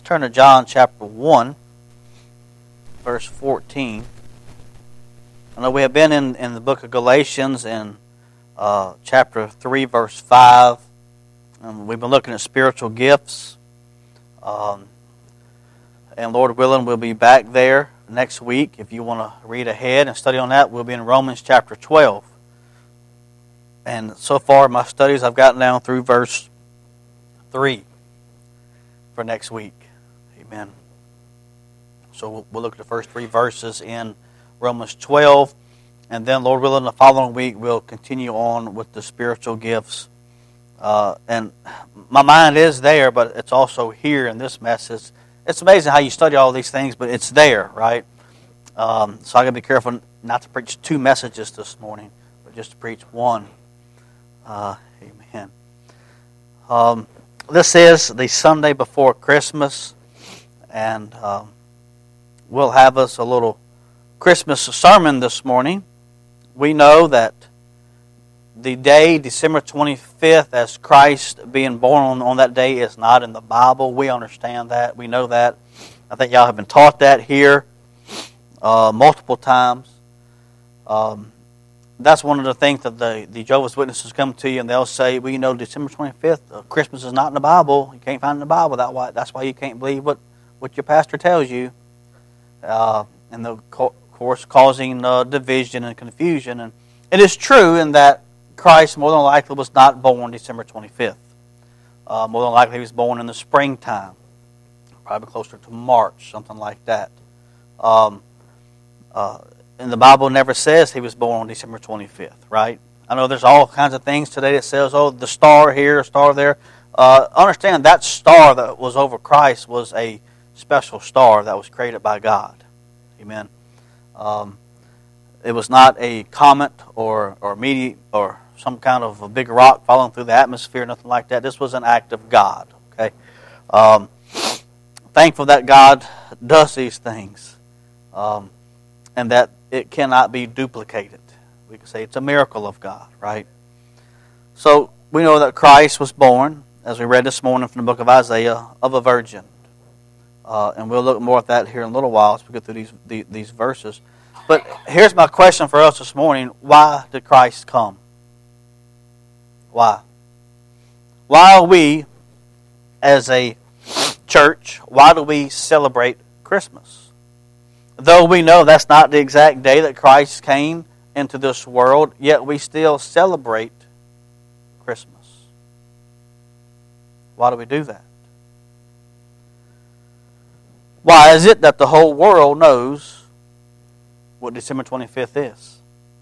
turn to John chapter 1, verse 14. I know we have been in the book of Galatians in chapter 3, verse 5. And we've been looking at spiritual gifts. And Lord willing, we'll be back there next week. If you want to read ahead and study on that, we'll be in Romans chapter 12. And so far in my studies, I've gotten down through verse 3 for next week. Amen. So we'll look at the first 3 verses in Romans 12. And then, Lord willing, the following week, we'll continue on with the spiritual gifts. And my mind is there, but it's also here in this message. It's amazing how you study all these things, but it's there, right? So I got to be careful not to preach 2 messages this morning, but just to preach one. Amen. This is the Sunday before Christmas, and we'll have us a little Christmas sermon this morning. We know that the day, December 25th, as Christ being born on that day is not in the Bible. We understand that. We know that. I think y'all have been taught that here multiple times. That's one of the things that the Jehovah's Witnesses come to you and they'll say, well, you know, December 25th, Christmas is not in the Bible. You can't find it in the Bible. That's why you can't believe what your pastor tells you. And of course, causing division and confusion. And it is true in that Christ more than likely was not born December 25th. More than likely he was born in the springtime, probably closer to March, something like that. And the Bible never says he was born on December 25th, right? I know there's all kinds of things today that says, oh, the star here, star there. Understand that star that was over Christ was a special star that was created by God. Amen. It was not a comet or meteor or some kind of a big rock falling through the atmosphere, nothing like that. This was an act of God. Okay. Thankful that God does these things, and that it cannot be duplicated. We can say it's a miracle of God, right? So we know that Christ was born, as we read this morning from the book of Isaiah, of a virgin. And we'll look more at that here in a little while as we go through these verses. But here's my question for us this morning. Why did Christ come? Why? Why are we, as a church, why do we celebrate Christmas? Though we know that's not the exact day that Christ came into this world, yet we still celebrate Christmas. Why do we do that? Why is it that the whole world knows what December 25th is?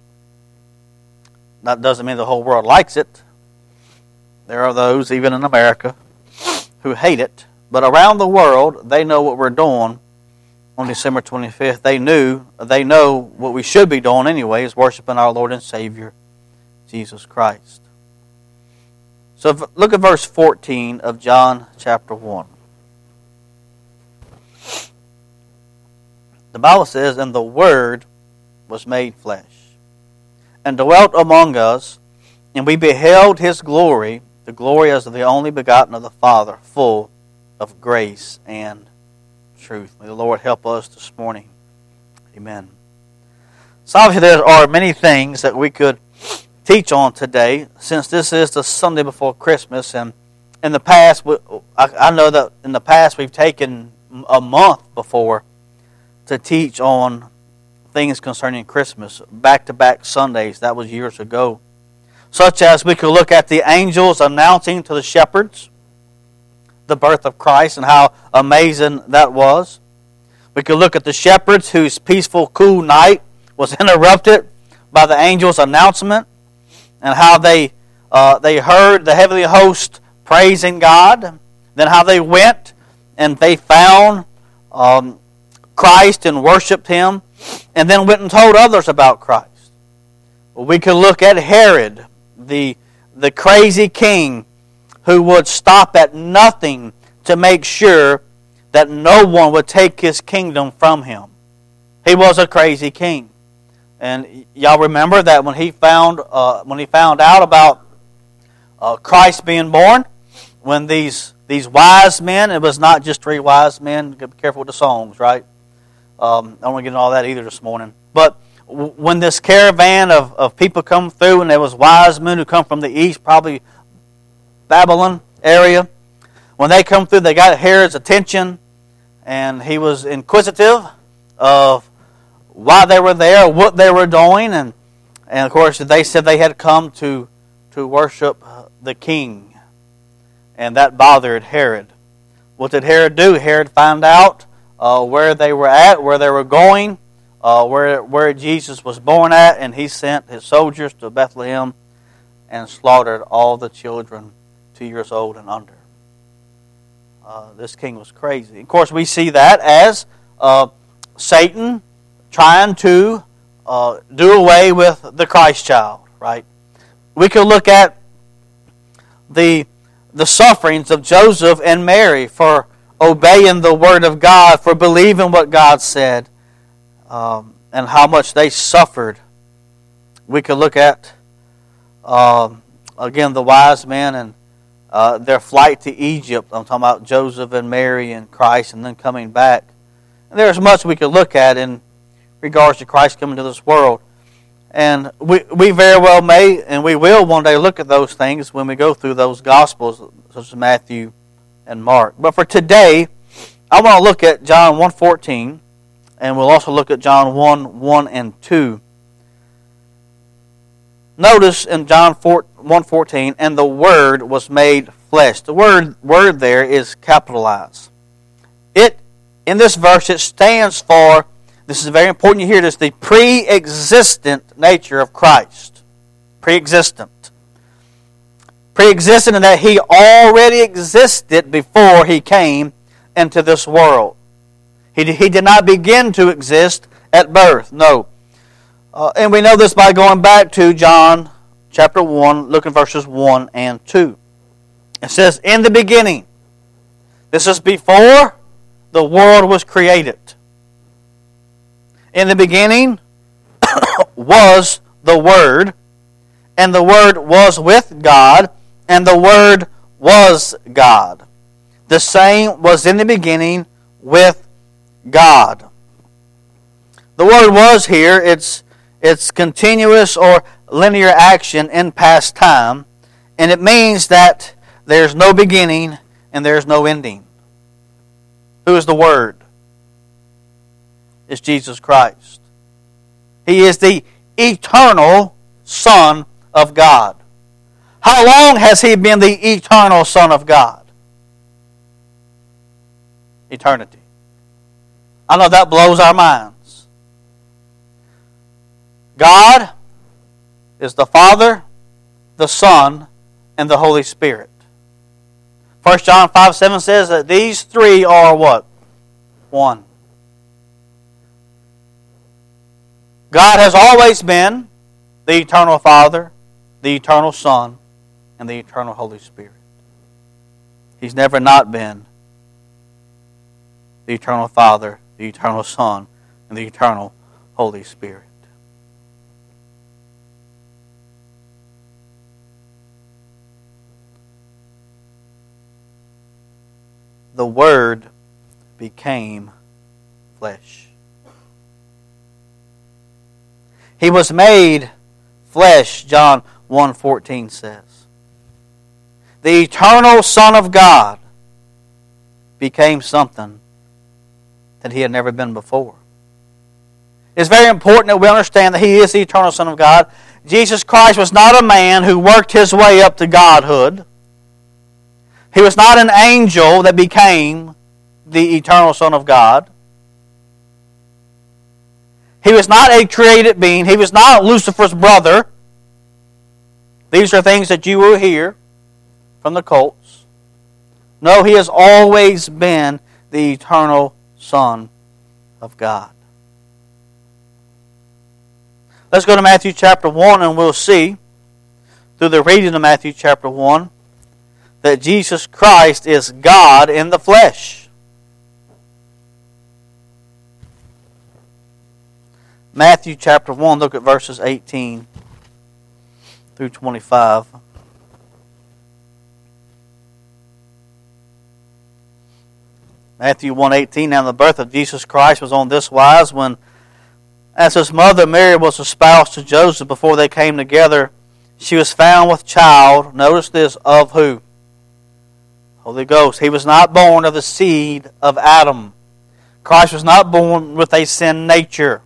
That doesn't mean the whole world likes it. There are those, even in America, who hate it. But around the world, they know what we're doing on December 25th. They know what we should be doing anyway, is worshiping our Lord and Savior, Jesus Christ. So look at verse 14 of John chapter 1. The Bible says, and the Word was made flesh, and dwelt among us, and we beheld His glory, the glory as of the only begotten of the Father, full of grace and truth. May the Lord help us this morning. Amen. So obviously there are many things that we could teach on today, since this is the Sunday before Christmas, and in the past, I know that in the past we've taken a month before to teach on things concerning Christmas, back-to-back Sundays. That was years ago. Such as we could look at the angels announcing to the shepherds the birth of Christ and how amazing that was. We could look at the shepherds whose peaceful, cool night was interrupted by the angel's announcement, and how they heard the heavenly host praising God, then how they went and they found Christ and worshipped Him, and then went and told others about Christ. We could look at Herod, the crazy king, who would stop at nothing to make sure that no one would take his kingdom from him. He was a crazy king. And y'all remember that when he found out about Christ being born, when these wise men, it was not just three wise men. Be careful with the songs, right? I don't want to get into all that either this morning. But when this caravan of people come through, and there was wise men who come from the east, probably Babylon area. When they come through, they got Herod's attention, and he was inquisitive of why they were there, what they were doing, and of course they said they had come to worship the king, and that bothered Herod. What did Herod do? Herod found out where they were at, where they were going, where Jesus was born at, and he sent his soldiers to Bethlehem and slaughtered all the children 2 years old and under. This king was crazy. Of course, we see that as Satan trying to do away with the Christ child, right? We could look at the sufferings of Joseph and Mary for obeying the Word of God, for believing what God said, and how much they suffered. We could look at, again, the wise men and their flight to Egypt. I'm talking about Joseph and Mary and Christ, and then coming back. And there's much we could look at in regards to Christ coming to this world. And we very well may, and we will one day look at those things when we go through those Gospels, such as Matthew and Mark. But for today, I want to look at John 1:14, and we'll also look at John 1:1 and 2. Notice in John 1:14, and the Word was made flesh. The word there is capitalized. In this verse, it stands for, this is very important you hear this, the pre-existent nature of Christ. Pre-existent. Pre-existent in that He already existed before He came into this world. He did not begin to exist at birth, no. And we know this by going back to John chapter 1, looking at verses 1 and 2. It says, in the beginning, this is before the world was created. In the beginning was the Word, and the Word was with God, and the Word was God. The same was in the beginning with God. The word was here, it's continuous or linear action in past time, and it means that there's no beginning and there's no ending. Who is the Word? It's Jesus Christ. He is the eternal Son of God. How long has He been the eternal Son of God? Eternity. I know that blows our minds. God is the Father, the Son, and the Holy Spirit. 1 John 5:7 says that these three are what? One. God has always been the eternal Father, the eternal Son, and the eternal Holy Spirit. He's never not been the eternal Father, the eternal Son, and the eternal Holy Spirit. The Word became flesh. He was made flesh, John 1:14 says. The eternal Son of God became something that He had never been before. It's very important that we understand that He is the eternal Son of God. Jesus Christ was not a man who worked his way up to godhood. He was not an angel that became the eternal Son of God. He was not a created being. He was not Lucifer's brother. These are things that you will hear from the cults. No, He has always been the eternal Son of God. Let's go to Matthew chapter 1 and we'll see through the reading of Matthew chapter 1 that Jesus Christ is God in the flesh. Matthew chapter 1, look at verses 18 through 25. Matthew 1:18, now the birth of Jesus Christ was on this wise, when as his mother Mary was espoused to Joseph before they came together, she was found with child, notice this, of who? Holy Ghost. He was not born of the seed of Adam. Christ was not born with a sin nature.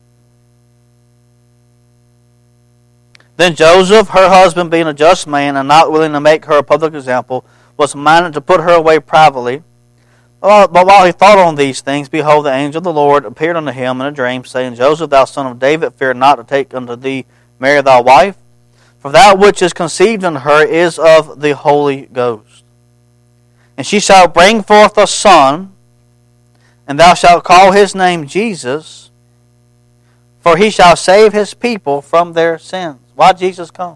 Then Joseph, her husband, being a just man and not willing to make her a public example, was minded to put her away privately. But while he thought on these things, behold, the angel of the Lord appeared unto him in a dream, saying, Joseph, thou son of David, fear not to take unto thee Mary thy wife, for that which is conceived in her is of the Holy Ghost. And she shall bring forth a son, and thou shalt call his name Jesus, for he shall save his people from their sins. Why did Jesus come?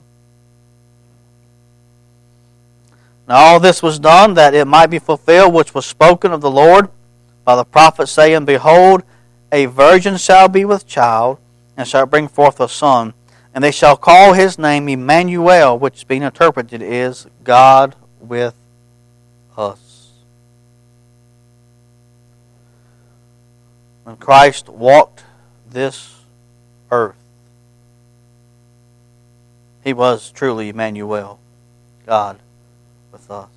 Now all this was done that it might be fulfilled which was spoken of the Lord by the prophet, saying, Behold, a virgin shall be with child, and shall bring forth a son, and they shall call his name Emmanuel, which being interpreted is God with us. When Christ walked this earth, he was truly Emmanuel, God with us.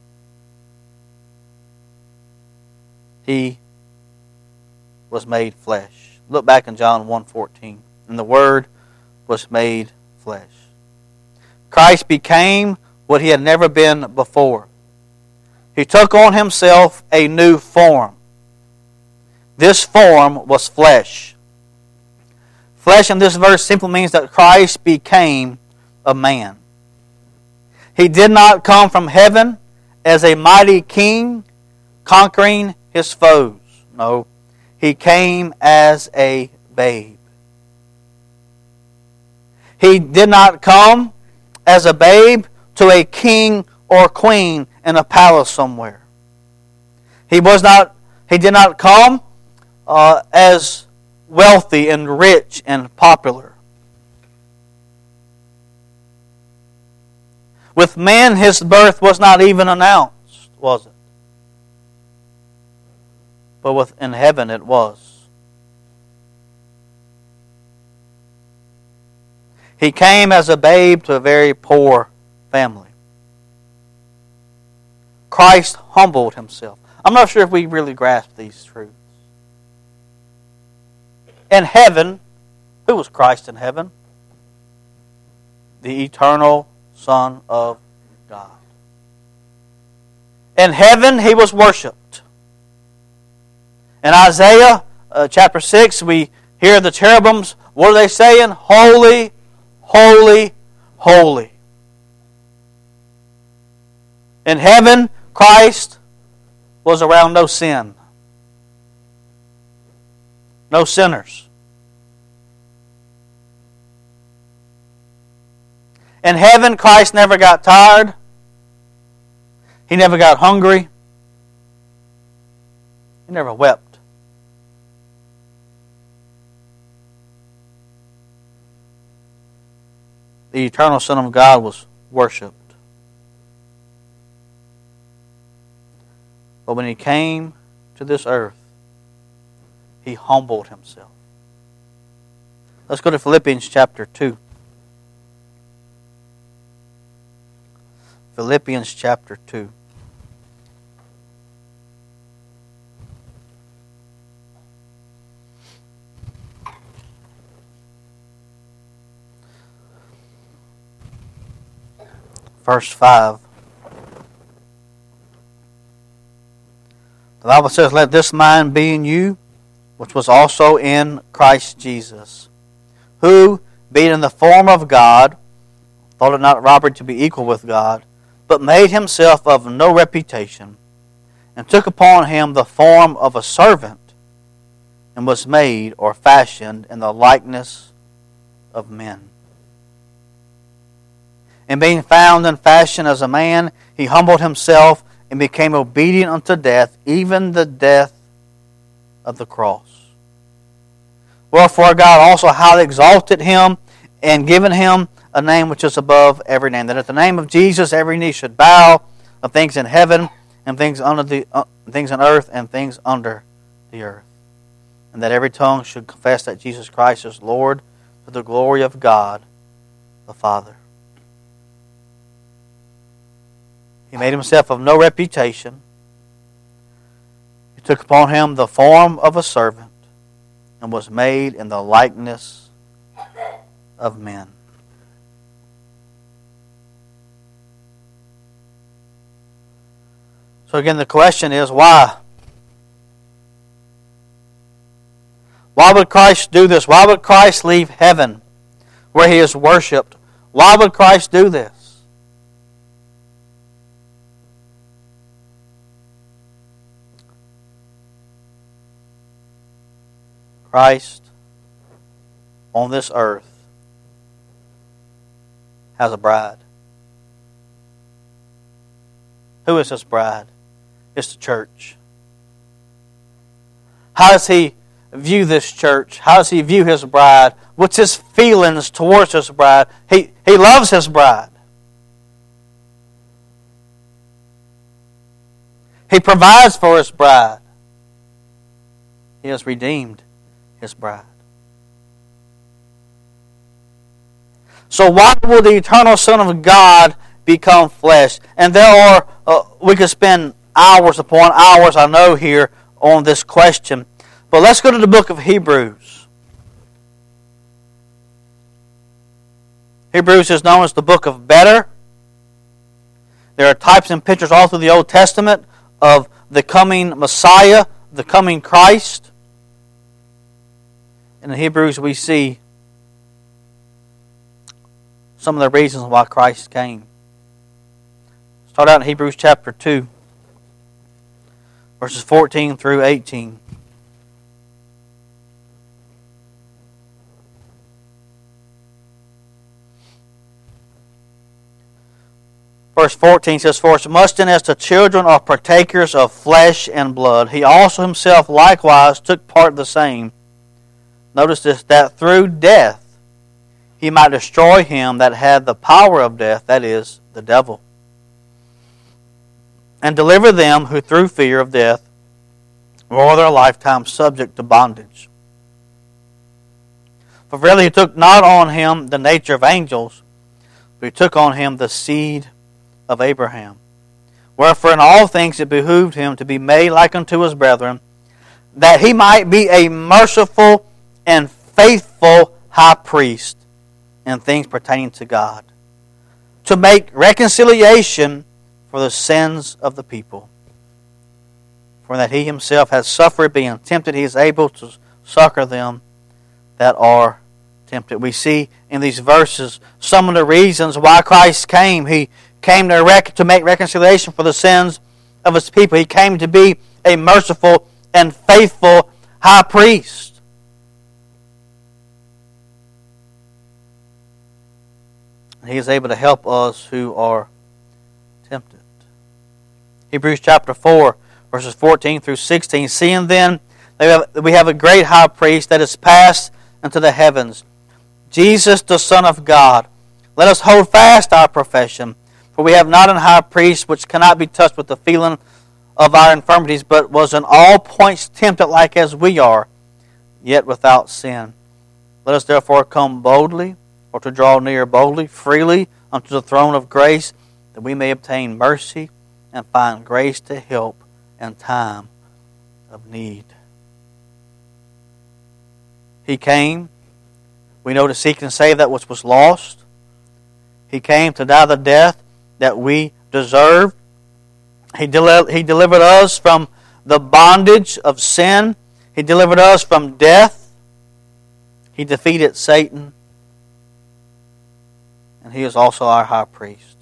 He was made flesh. Look back in John 1:14. And the Word was made flesh. Christ became what he had never been before. He took on himself a new form. This form was flesh. Flesh in this verse simply means that Christ became a man. He did not come from heaven as a mighty king conquering his foes. No, he came as a babe. He did not come as a babe to a king or queen in a palace somewhere. He did not come as wealthy and rich and popular. With men, his birth was not even announced, was it? But in heaven it was. He came as a babe to a very poor family. Christ humbled himself. I'm not sure if we really grasp these truths. In heaven, who was Christ in heaven? The eternal Son of God. In heaven, he was worshipped. In Isaiah chapter 6, we hear the cherubims. What are they saying? Holy, holy, holy. In heaven, Christ was around no sin. No sinners. In heaven, Christ never got tired. He never got hungry. He never wept. The eternal Son of God was worshipped. But when he came to this earth, he humbled himself. Let's go to Philippians chapter 2. Philippians chapter 2. Verse 5. The Bible says, Let this mind be in you, which was also in Christ Jesus, who, being in the form of God, thought it not robbery to be equal with God, but made himself of no reputation, and took upon him the form of a servant, and was made or fashioned in the likeness of men. And being found in fashion as a man, he humbled himself and became obedient unto death, even the death of the cross. Wherefore God also highly exalted him, and given him a name which is above every name, that at the name of Jesus every knee should bow, of things in heaven, and things things on earth and things under the earth, and that every tongue should confess that Jesus Christ is Lord, to the glory of God the Father. He made himself of no reputation. He took upon him the form of a servant and was made in the likeness of men. So again, the question is, why? Why would Christ do this? Why would Christ leave heaven where He is worshipped? Why would Christ do this? Christ on this earth has a bride. Who is His bride? It's the church. How does He view this church? How does He view His bride? What's His feelings towards His bride? He loves His bride. He provides for His bride. He has redeemed His bride. So why will the eternal Son of God become flesh? And there are, we could spend hours upon hours, I know, here on this question. But let's go to the book of Hebrews. Hebrews is known as the book of better. There are types and pictures all through the Old Testament of the coming Messiah, the coming Christ. In the Hebrews we see some of the reasons why Christ came. Start out in Hebrews chapter 2, verses 14 through 18. Verse 14 says, "For as much then as the children are partakers of flesh and blood, He also Himself likewise took part in the same." Notice this, that through death He might destroy him that had the power of death, that is, the devil, and deliver them who through fear of death were all their lifetime subject to bondage. For verily He took not on Him the nature of angels, but He took on Him the seed of Abraham. Wherefore in all things it behooved Him to be made like unto His brethren, that He might be a merciful and faithful high priest in things pertaining to God, to make reconciliation for the sins of the people. For that He Himself has suffered, being tempted, He is able to succor them that are tempted. We see in these verses some of the reasons why Christ came. He came to make reconciliation for the sins of His people. He came to be a merciful and faithful high priest. He is able to help us who are tempted. Hebrews chapter 4, verses 14 through 16. "Seeing then we have a great high priest that is passed into the heavens, Jesus the Son of God, let us hold fast our profession. For we have not an high priest which cannot be touched with the feeling of our infirmities, but was in all points tempted like as we are, yet without sin. Let us therefore come boldly, or to draw near boldly, freely unto the throne of grace, that we may obtain mercy and find grace to help in time of need." He came, we know, to seek and save that which was lost. He came to die the death that we deserved. He delivered us from the bondage of sin. He delivered us from death. He defeated Satan. And He is also our high priest.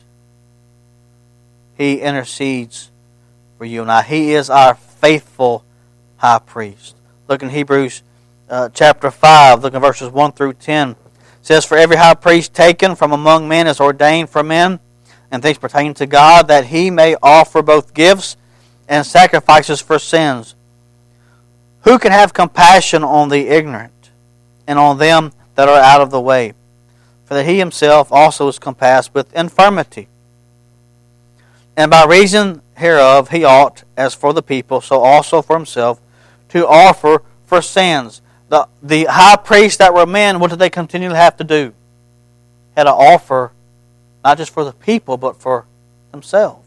He intercedes for you and I. He is our faithful high priest. Look in Hebrews chapter 5, look in verses 1 through 10. It says, "For every high priest taken from among men is ordained for men, and things pertaining to God, that He may offer both gifts and sacrifices for sins. Who can have compassion on the ignorant, and on them that are out of the way? For that He Himself also is compassed with infirmity. And by reason hereof he ought, as for the people, so also for himself, to offer for sins. The high priests that were men, what did they continually have to do? Had to offer, not just for the people, but for themselves.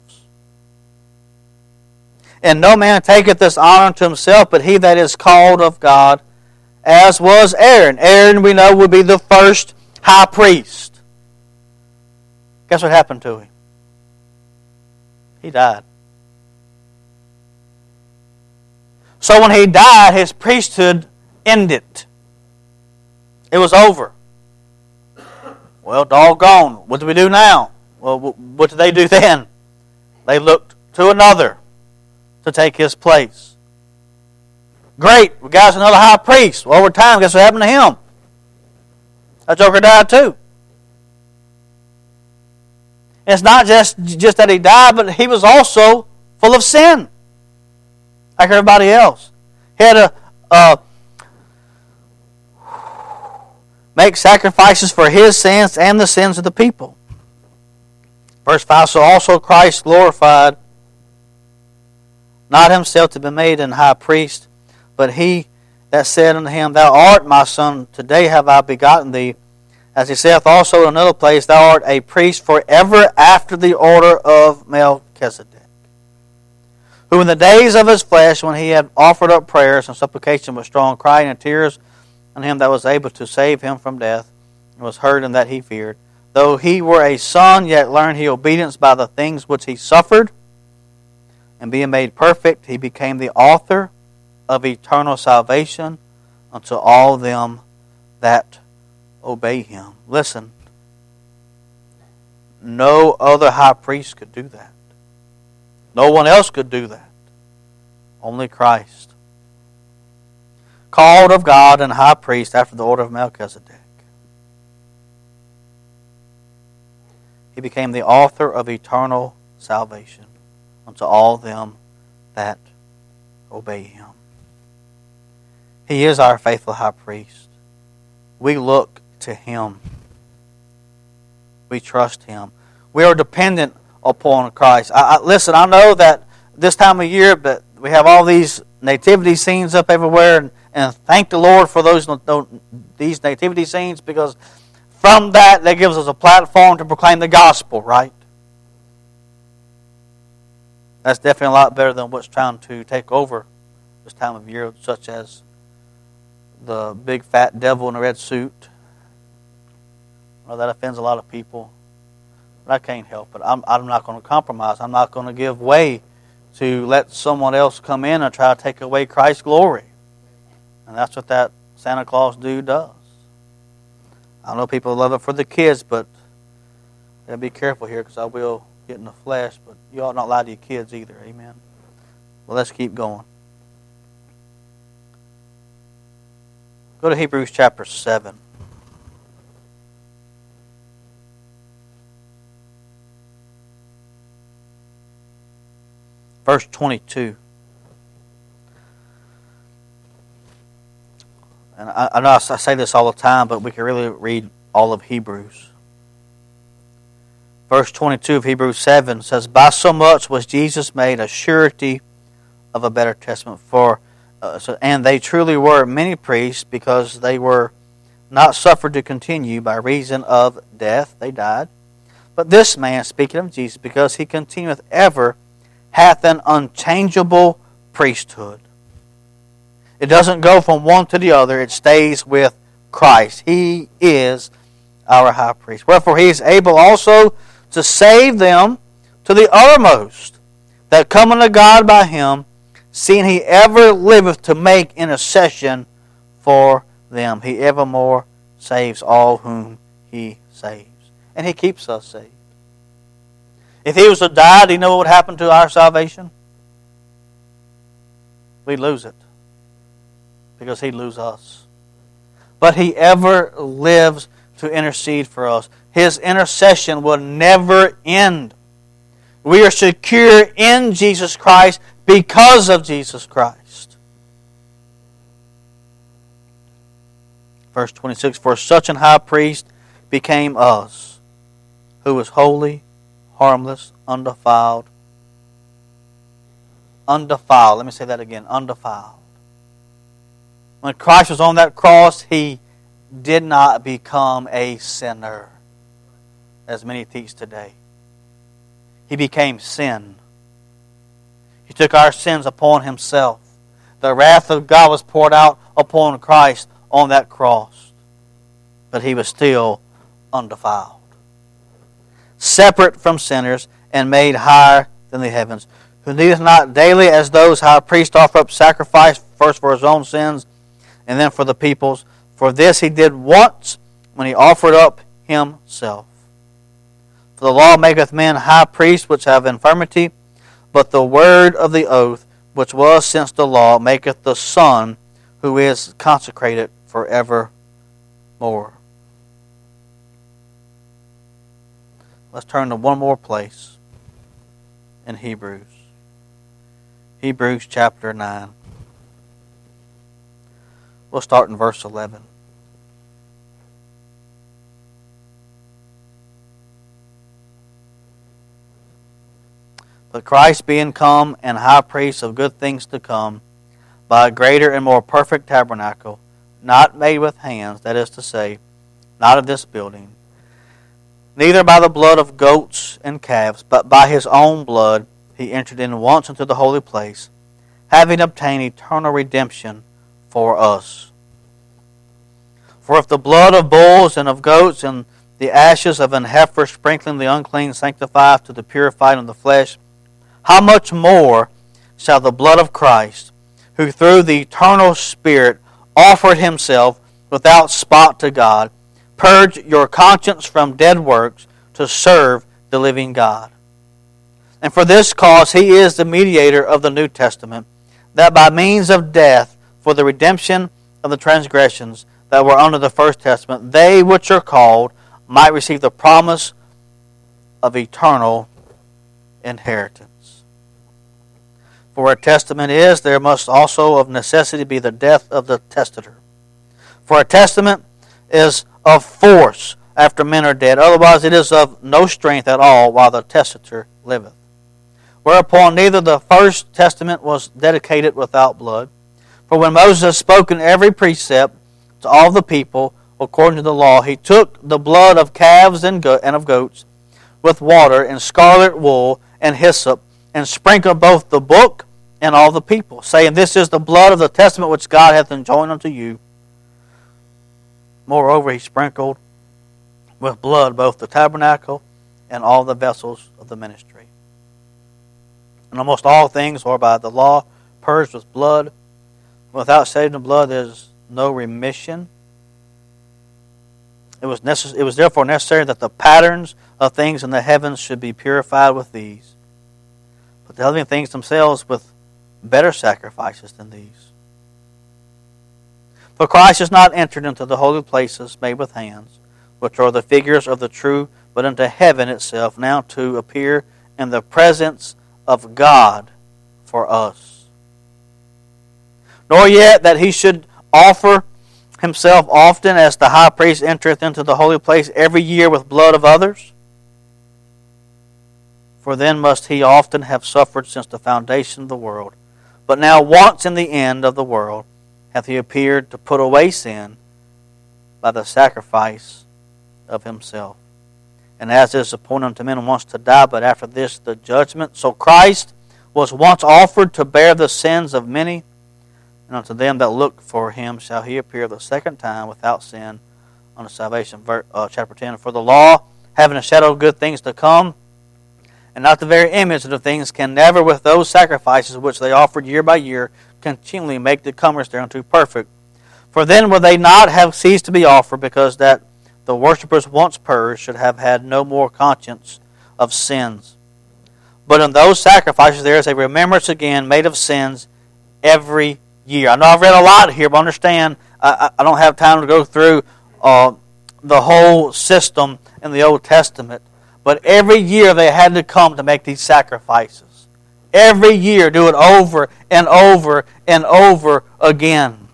And no man taketh this honor to himself, but he that is called of God, as was Aaron. Aaron, we know, would be the first high priest. Guess what happened to him? He died. So when he died, his priesthood ended. It was over. Well, doggone. What do we do now? Well, what did they do then? They looked to another to take his place. Great, we got us another high priest. Well, over time, guess what happened to him? That joker died too. It's not just that he died, but he was also full of sin, like everybody else. He had to make sacrifices for his sins and the sins of the people. Verse 5, so also Christ glorified not himself to be made an high priest, but he that said unto him, Thou art my son, today have I begotten thee. As he saith also in another place, Thou art a priest forever after the order of Melchizedek. Who in the days of his flesh, when he had offered up prayers and supplication with strong crying and tears on him that was able to save him from death, and was heard in that he feared, though he were a son, yet learned he obedience by the things which he suffered, and being made perfect, he became the author of eternal salvation unto all them that obey him. Listen, no other high priest could do that. No one else could do that. Only Christ. Called of God and high priest after the order of Melchizedek. He became the author of eternal salvation unto all them that obey him. He is our faithful high priest. We look to him. We trust him. We are dependent upon Christ. Listen, I know that this time of year, but we have all these nativity scenes up everywhere, and thank the Lord for these nativity scenes, because from that gives us a platform to proclaim the gospel, right? That's definitely a lot better than what's trying to take over this time of year, such as the big fat devil in a red suit. Well, that offends a lot of people. But I can't help it. I'm not going to compromise. I'm not going to give way to let someone else come in and try to take away Christ's glory. And that's what that Santa Claus dude does. I know people love it for the kids, but gotta be careful here, because I will get in the flesh. But you ought not lie to your kids either. Amen. Well, let's keep going. Go to Hebrews chapter 7. Verse 22. And I know I say this all the time, but we can really read all of Hebrews. Verse 22 of Hebrews 7 says, By so much was Jesus made a surety of a better testament. And they truly were many priests, because they were not suffered to continue by reason of death. They died. But this man, speaking of Jesus, because he continueth ever, hath an unchangeable priesthood. It doesn't go from one to the other. It stays with Christ. He is our high priest. Wherefore he is able also to save them to the uttermost that come unto God by him, seeing he ever liveth to make intercession for them. He evermore saves all whom he saves. And he keeps us saved. If he was to die, do you know what would happen to our salvation? We'd lose it, because he'd lose us. But he ever lives to intercede for us. His intercession will never end. We are secure in Jesus Christ because of Jesus Christ. Verse 26, For such an high priest became us, who was holy, harmless, undefiled, undefiled. Let me say that again, undefiled. When Christ was on that cross, He did not become a sinner, as many teach today. He became sin. He took our sins upon Himself. The wrath of God was poured out upon Christ on that cross. But He was still undefiled, separate from sinners, and made higher than the heavens, who needeth not daily as those high priests offer up sacrifice, first for His own sins, and then for the people's. For this He did once, when He offered up Himself. For the law maketh men high priests which have infirmity, but the word of the oath, which was since the law, maketh the Son, who is consecrated forevermore. Let's turn to one more place in Hebrews. Hebrews chapter 9. We'll start in verse 11. But Christ being come and high priest of good things to come, by a greater and more perfect tabernacle, not made with hands, that is to say, not of this building, neither by the blood of goats and calves, but by His own blood He entered in once into the holy place, having obtained eternal redemption for us. For if the blood of bulls and of goats and the ashes of an heifer sprinkling the unclean sanctifieth to the purifying of the flesh, how much more shall the blood of Christ, who through the eternal Spirit offered Himself without spot to God, purge your conscience from dead works to serve the living God? And for this cause He is the mediator of the New Testament, that by means of death for the redemption of the transgressions that were under the first testament, they which are called might receive the promise of eternal inheritance. For where testament is, there must also of necessity be the death of the testator. For a testament is of force after men are dead, otherwise it is of no strength at all while the testator liveth. Whereupon neither the first testament was dedicated without blood. For when Moses had spoken every precept to all the people according to the law, he took the blood of calves and of goats with water and scarlet wool and hyssop, and sprinkled both the book and all the people, saying, This is the blood of the testament which God hath enjoined unto you. Moreover, he sprinkled with blood both the tabernacle and all the vessels of the ministry. And almost all things are by the law purged with blood. Without saving the blood, there is no remission. It was therefore necessary that the patterns of things in the heavens should be purified with these, but the heavenly things themselves with better sacrifices than these. For Christ is not entered into the holy places made with hands, which are the figures of the true, but into heaven itself, now to appear in the presence of God for us. Nor yet that He should offer Himself often, as the high priest entereth into the holy place every year with blood of others. For then must He often have suffered since the foundation of the world. But now once in the end of the world hath He appeared to put away sin by the sacrifice of Himself. And as it is appointed unto men once to die, but after this the judgment, so Christ was once offered to bear the sins of many, and unto them that look for Him shall He appear the second time without sin unto salvation. Chapter 10, For the law, having a shadow of good things to come, and not the very image of the things, can never with those sacrifices which they offered year by year continually make the comers thereunto perfect. For then would they not have ceased to be offered, because that the worshippers once purged should have had no more conscience of sins. But in those sacrifices there is a remembrance again made of sins every year. I know I've read a lot here, but understand I don't have time to go through the whole system in the Old Testament. But every year they had to come to make these sacrifices. Every year, do it over and over and over again.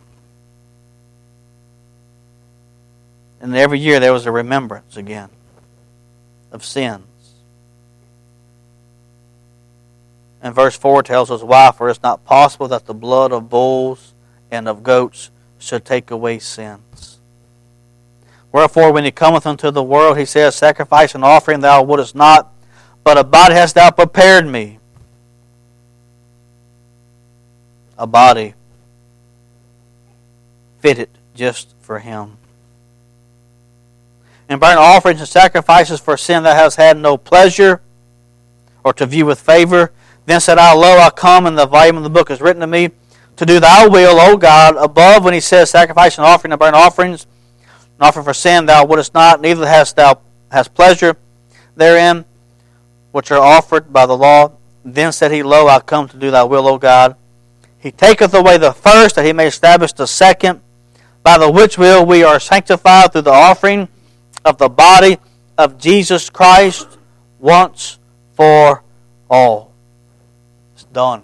And every year there was a remembrance again of sins. And verse 4 tells us why. For it's not possible that the blood of bulls and of goats should take away sins. Wherefore, when he cometh into the world, he says, Sacrifice and offering thou wouldest not, but a body hast thou prepared me. A body fitted just for him. In burnt offerings and sacrifices for sin thou hast had no pleasure, or to view with favor. Then said I, Lo, I come, and the volume of the book is written to me, to do thy will, O God. Above, when he says, Sacrifice and offering and burnt offerings, and offering for sin thou wouldest not, neither hast pleasure therein, which are offered by the law. Then said he, Lo, I come to do thy will, O God. He taketh away the first, that he may establish the second, by the which will we are sanctified through the offering of the body of Jesus Christ once for all. It's done.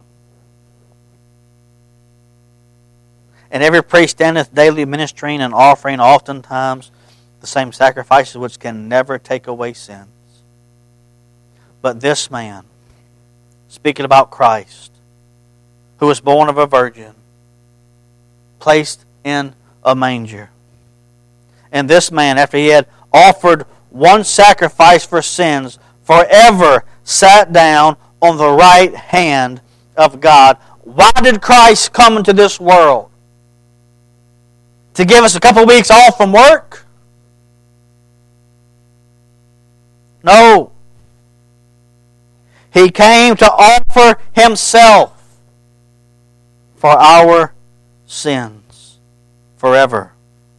And every priest standeth daily ministering and offering oftentimes the same sacrifices which can never take away sins. But this man, speaking about Christ, who was born of a virgin, placed in a manger. And this man, after he had offered one sacrifice for sins, forever sat down on the right hand of God. Why did Christ come into this world? To give us a couple weeks off from work? No. He came to offer himself for our sins forever.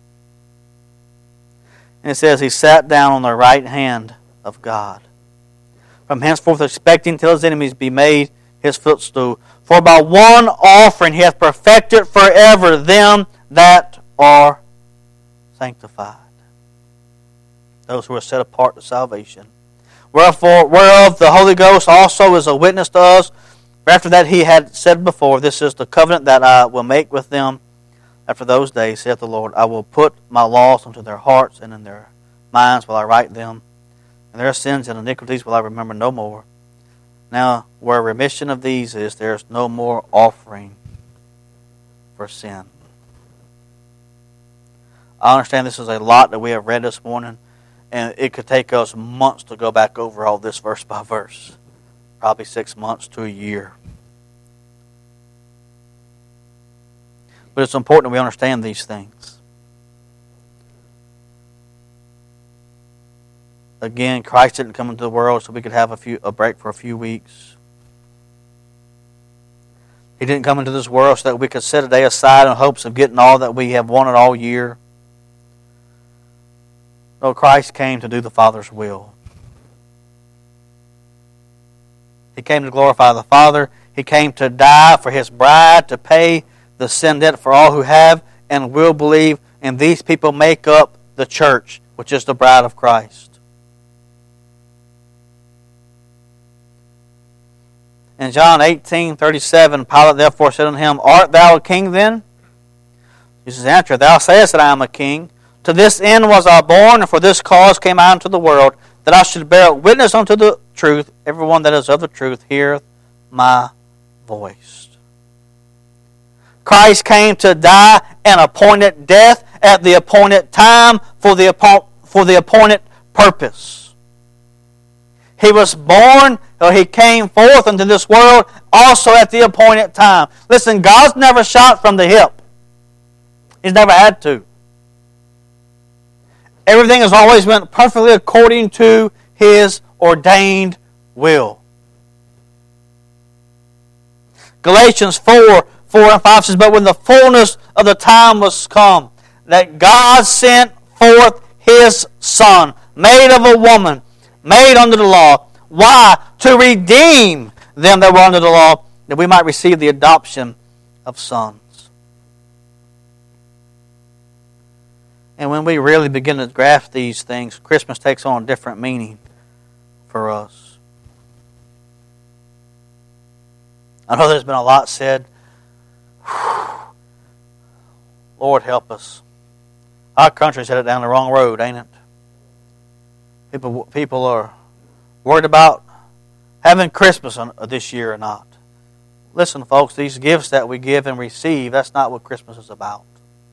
And it says he sat down on the right hand of God. From henceforth expecting till his enemies be made his footstool. For by one offering he hath perfected forever them that are sanctified. Those who are set apart to salvation. Wherefore, whereof the Holy Ghost also is a witness to us. After that he had said before, This is the covenant that I will make with them after those days, saith the Lord. I will put my laws into their hearts, and in their minds will I write them. And their sins and iniquities will I remember no more. Now, where remission of these is, there is no more offering for sin. I understand this is a lot that we have read this morning, and it could take us months to go back over all this verse by verse. Probably 6 months to a year. But it's important that we understand these things. Again, Christ didn't come into the world so we could have a break for a few weeks. He didn't come into this world so that we could set a day aside in hopes of getting all that we have wanted all year. No, Christ came to do the Father's will. He came to glorify the Father. He came to die for His bride, to pay the sin debt for all who have and will believe. And these people make up the church, which is the bride of Christ. In John 18:37, Pilate therefore said unto him, Art thou a king then? Jesus answered, Thou sayest that I am a king. To this end was I born, and for this cause came I into the world, that I should bear witness unto the truth. Everyone that is of the truth heareth my voice. Christ came to die an appointed death at the appointed time for the appointed purpose. He was born, or he came forth into this world also at the appointed time. Listen, God's never shot from the hip. He's never had to. Everything has always went perfectly according to His ordained will. Galatians 4:4-5 says, But when the fullness of the time was come, that God sent forth His Son, made of a woman, made under the law. Why? To redeem them that were under the law, that we might receive the adoption of sons. And when we really begin to grasp these things, Christmas takes on a different meaning for us. I know there's been a lot said. Lord help us. Our country's headed down the wrong road, ain't it? People are worried about having Christmas this year or not. Listen, folks, these gifts that we give and receive, that's not what Christmas is about.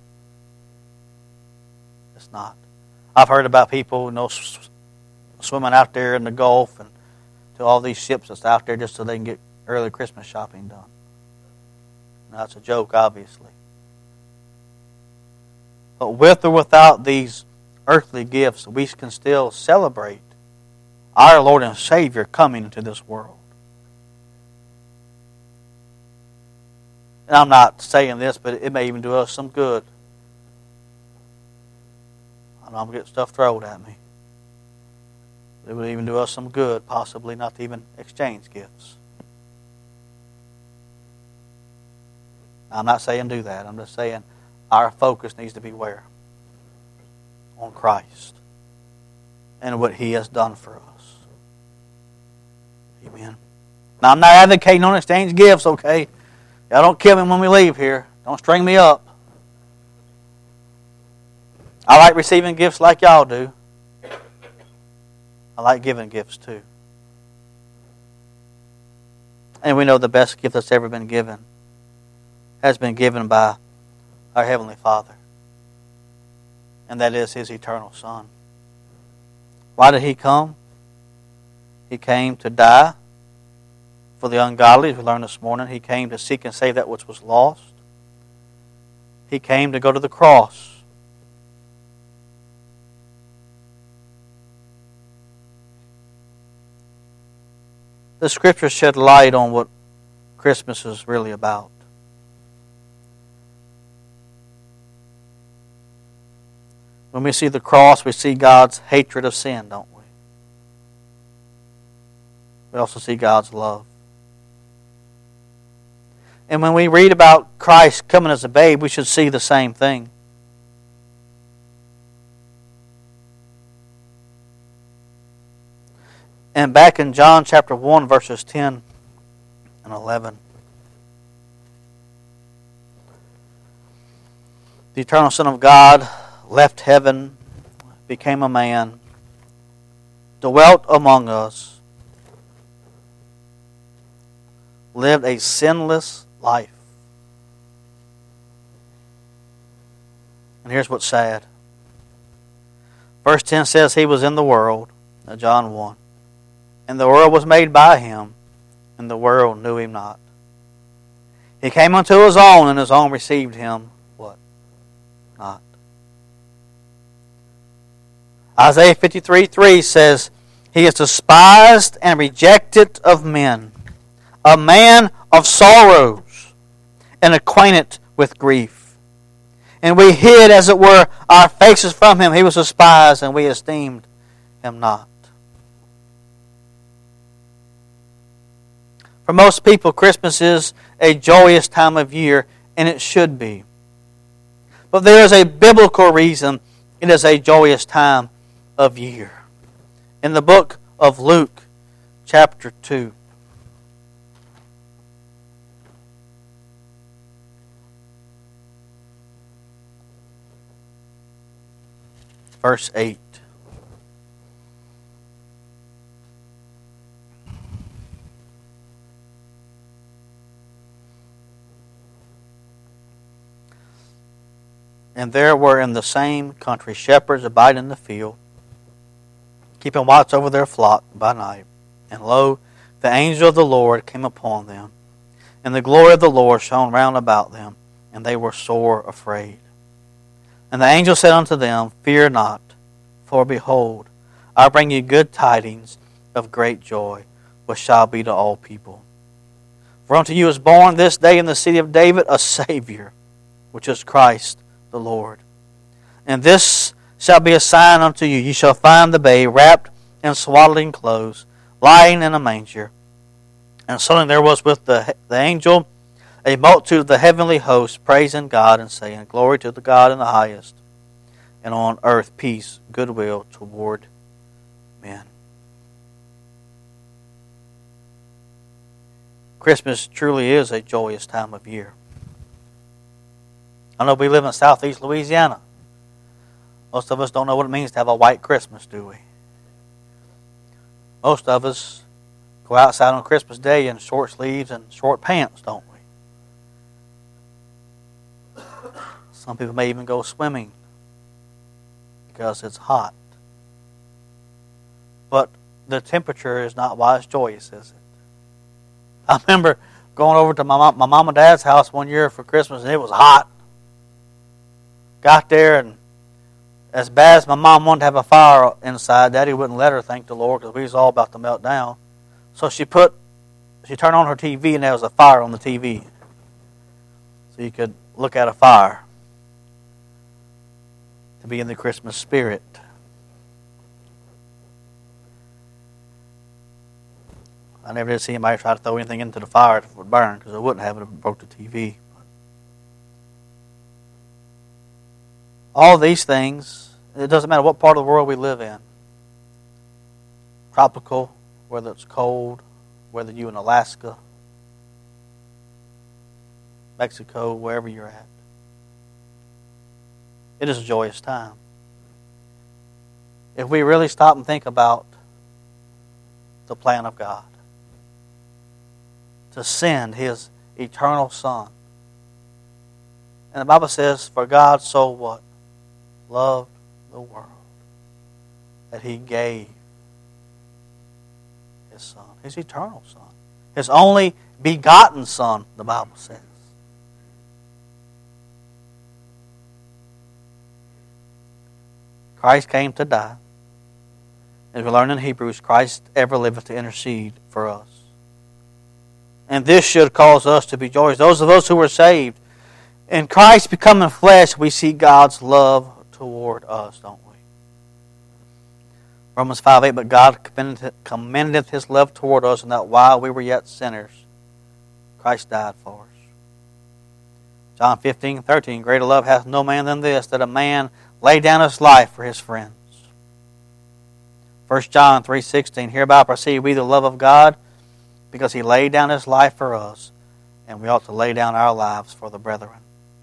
It's not. I've heard about people, swimming out there in the Gulf and to all these ships that's out there just so they can get early Christmas shopping done. Now, that's a joke, obviously. But with or without these earthly gifts, we can still celebrate our Lord and Savior coming into this world. And I'm not saying this, but it may even do us some good. I know I'm getting stuff thrown at me. It would even do us some good, possibly not to even exchange gifts. I'm not saying do that. I'm just saying our focus needs to be where? On Christ and what He has done for us. Amen. Now, I'm not advocating on exchange gifts, okay? Y'all don't kill me when we leave here. Don't string me up. I like receiving gifts like y'all do. I like giving gifts too. And we know the best gift that's ever been given has been given by our Heavenly Father. And that is His eternal Son. Why did He come? He came to die for the ungodly, as we learned this morning. He came to seek and save that which was lost. He came to go to the cross. The Scriptures shed light on what Christmas is really about. When we see the cross, we see God's hatred of sin, don't we? We also see God's love. And when we read about Christ coming as a babe, we should see the same thing. And back in John chapter 1, verses 10 and 11. The eternal Son of God left heaven, became a man, dwelt among us, lived a sinless life. And here's what's sad. Verse 10 says He was in the world, John 1. And the world was made by Him, and the world knew Him not. He came unto His own, and His own received Him, what? Not. Isaiah 53:3 says, He is despised and rejected of men, a man of sorrows, and acquainted with grief. And we hid, as it were, our faces from Him. He was despised, and we esteemed Him not. For most people, Christmas is a joyous time of year, and it should be. But there is a biblical reason it is a joyous time of year. In the book of Luke, chapter 2, verse 8. And there were in the same country shepherds abiding in the field, keeping watch over their flock by night. And lo, the angel of the Lord came upon them, and the glory of the Lord shone round about them, and they were sore afraid. And the angel said unto them, Fear not, for behold, I bring you good tidings of great joy, which shall be to all people. For unto you is born this day in the city of David a Savior, which is Christ the Lord. And this shall be a sign unto you. You shall find the babe wrapped in swaddling clothes, lying in a manger. And suddenly there was with the angel a multitude of the heavenly host, praising God and saying, Glory to the God in the highest, and on earth peace, goodwill toward men. Christmas truly is a joyous time of year. I know we live in southeast Louisiana. Most of us don't know what it means to have a white Christmas, do we? Most of us, Go outside on Christmas Day in short sleeves and short pants, don't we? Some people may even go swimming because it's hot. But the temperature is not why it's joyous, is it? I remember going over to my mom and dad's house one year for Christmas, and it was hot. Got there, and as bad as my mom wanted to have a fire inside, Daddy wouldn't let her, thank the Lord, because we was all about to melt down. So she turned on her TV, and there was a fire on the TV. So you could look at a fire to be in the Christmas spirit. I never did see anybody try to throw anything into the fire if it would burn, because it wouldn't have it if it broke the TV. All these things, it doesn't matter what part of the world we live in. Tropical, whether it's cold, whether you're in Alaska, Mexico, wherever you're at. It is a joyous time. If we really stop and think about the plan of God, to send His eternal Son. And the Bible says, for God so what? Loved the world, that He gave His Son, His eternal Son, His only begotten Son, the Bible says. Christ came to die. As we learn in Hebrews, Christ ever liveth to intercede for us. And this should cause us to be joyous. Those of us who were saved, in Christ becoming flesh, we see God's love toward us, don't we? Romans 5:8, but God commendeth His love toward us, and that while we were yet sinners, Christ died for us. John 15:13, greater love hath no man than this, that a man lay down his life for his friends. 1 John 3:16, hereby perceive we the love of God, because He laid down His life for us, and we ought to lay down our lives for the brethren.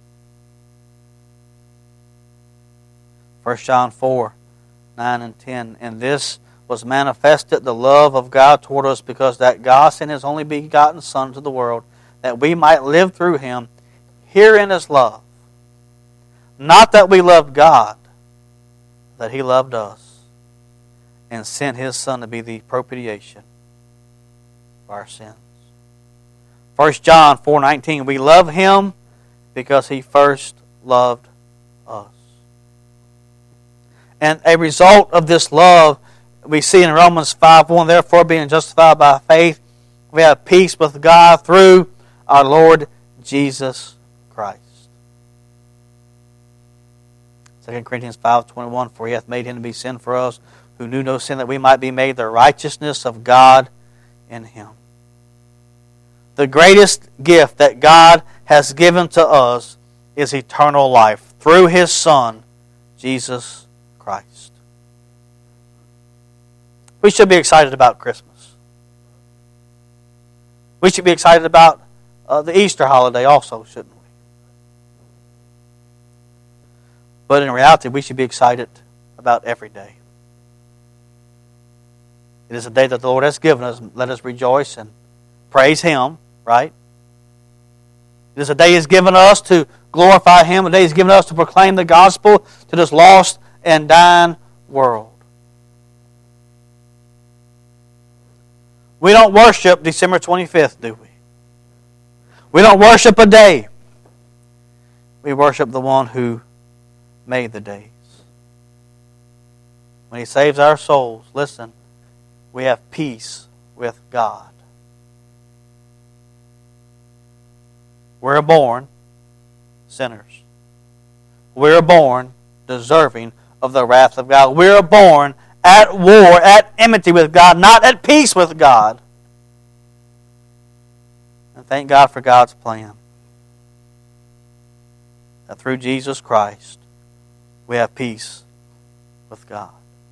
1 John 4:9 and 10, and this was manifested the love of God toward us, because that God sent His only begotten Son to the world, that we might live through Him. Herein is love. Not that we loved God, that He loved us, and sent His Son to be the propitiation for our sins. 1 John 4:19, we love Him because He first loved us. And a result of this love, we see in Romans 5:1, therefore being justified by faith, we have peace with God through our Lord Jesus Christ. 2 Corinthians 5:21, for He hath made Him to be sin for us, who knew no sin, that we might be made the righteousness of God in Him. The greatest gift that God has given to us is eternal life through His Son, Jesus Christ. We should be excited about Christmas. We should be excited about the Easter holiday also, shouldn't we? But in reality, we should be excited about every day. It is a day that the Lord has given us. Let us rejoice and praise Him, right? It is a day He has given us to glorify Him. A day He's given us to proclaim the gospel to this lost and dying world. We don't worship December 25th, do we? We don't worship a day. We worship the one who made the days. When He saves our souls, listen, we have peace with God. We're born sinners. We're born deserving of the wrath of God. We're born at war, at enmity with God, not at peace with God. And thank God for God's plan. That through Jesus Christ, we have peace with God.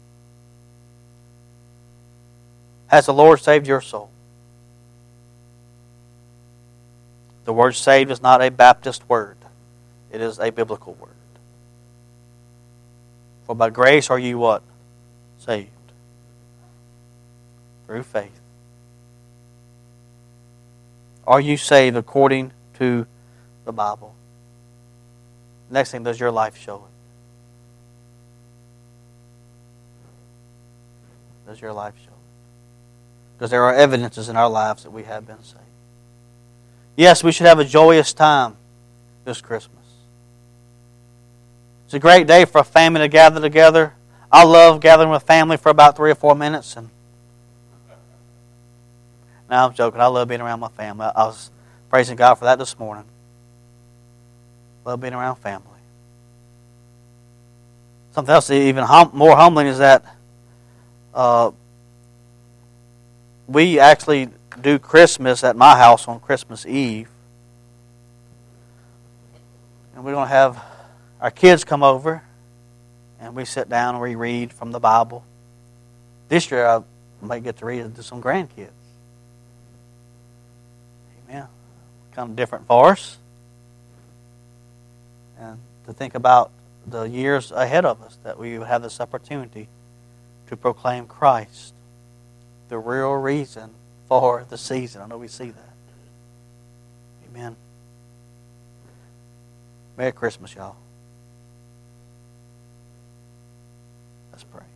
Has the Lord saved your soul? The word saved is not a Baptist word. It is a biblical word. For by grace are you what? Saved. Through faith. Are you saved according to the Bible? Next thing, does your life show it? Does your life show it? Because there are evidences in our lives that we have been saved. Yes, we should have a joyous time this Christmas. It's a great day for a family to gather together. I love gathering with family for about 3 or 4 minutes. And no, I'm joking. I love being around my family. I was praising God for that this morning. Love being around family. Something else even more humbling is that we actually do Christmas at my house on Christmas Eve. And we're going to have our kids come over and we sit down and we read from the Bible. This year I might get to read it to some grandkids. Amen. Kind of different for us. And to think about the years ahead of us, that we would have this opportunity to proclaim Christ, the real reason for the season. I know we see that. Amen. Merry Christmas, y'all. Let's pray.